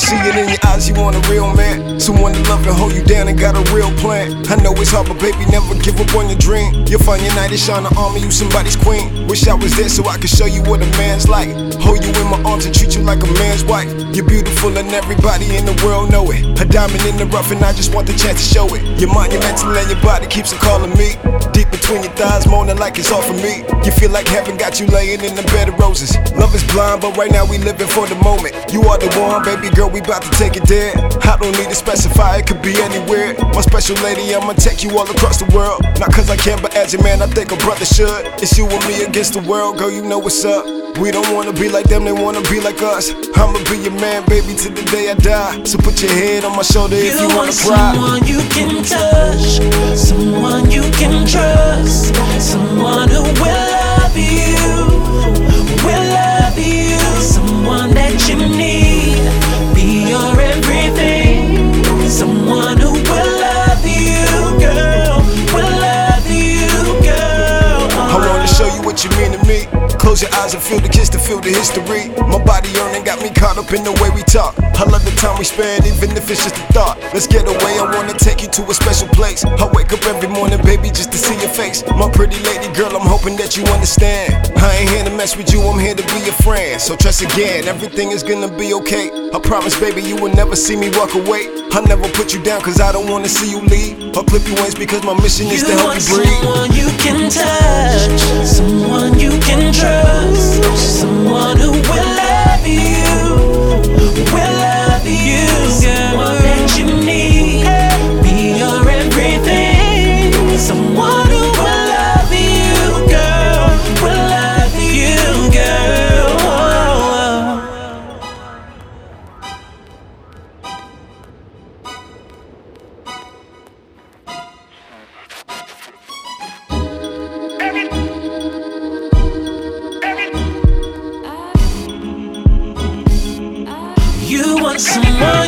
see it in your eyes, you want a real man. Someone to love and hold you down and got a real plan. I know it's hard, but baby, never give up on your dream. You'll find your knight in shining armor, you somebody's queen. Wish I was there so I could show you what a man's like. Hold you in my arms and treat you like a man's wife. You're beautiful and everybody in the world know it. A diamond in the rough and I just want the chance to show it. You're monumental and your body keeps on calling me. Deep between your thighs, moaning like it's all for me. You feel like heaven got you laying in the bed of roses. Love is blind, but right now we living for the moment. You are the one, baby girl, we about to take it there. I don't need to specify, it could be anywhere. My special lady, I'ma take you all across the world. Not cause I can, but as a man, I think a brother should. It's you and me against the world, girl, you know what's up. We don't wanna be like them, they wanna be like us. I'ma be your man, baby, till the day I die. So put your head on my shoulder if you wanna cry. Someone you can touch, someone you can trust, someone who will love you, will love you. Someone that you need, be your everything. Someone who will love you, girl, will love you, girl. I wanna show you what you mean to me. Close your eyes and feel the kiss to feel the history. My body yearning got me caught up in the way we talk. I love the time we spend, even if it's just a thought. Let's get away, I wanna take you to a special place. I wake up every morning, baby, just to see your face. My pretty lady girl, I'm hoping that you understand. I ain't here to mess with you, I'm here to be your friend. So trust again, everything is gonna be okay. I promise, baby, you will never see me walk away. I'll never put you down, cause I don't wanna see you leave. Or clip your wings because my mission is to help you breathe. Someone you can touch, someone you can trust, someone who will love you, will love you. Someone that you need, be your everything. Someone who will love you, girl, will love you, girl. You want someone